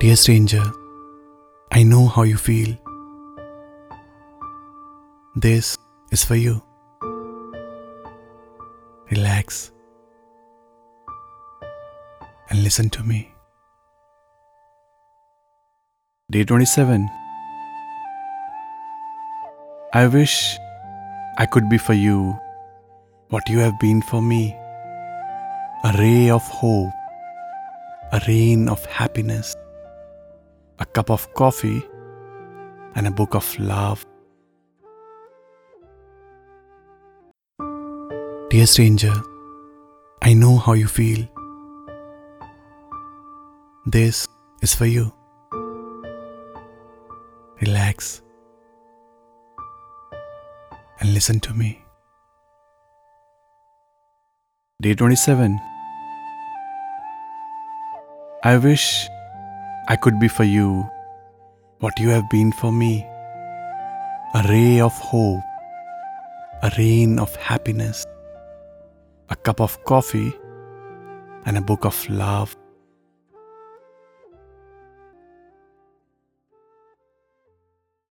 Dear stranger, I know how you feel. This is for you. Relax and listen to me. Day 27. I wish I could be for you what you have been for me. A ray of hope, a rain of happiness, a cup of coffee, and a book of love. Dear stranger, I know how you feel. This is for you. Relax and listen to me. Day 27. I wish I could be for you what you have been for me. A ray of hope, a rain of happiness, a cup of coffee, and a book of love.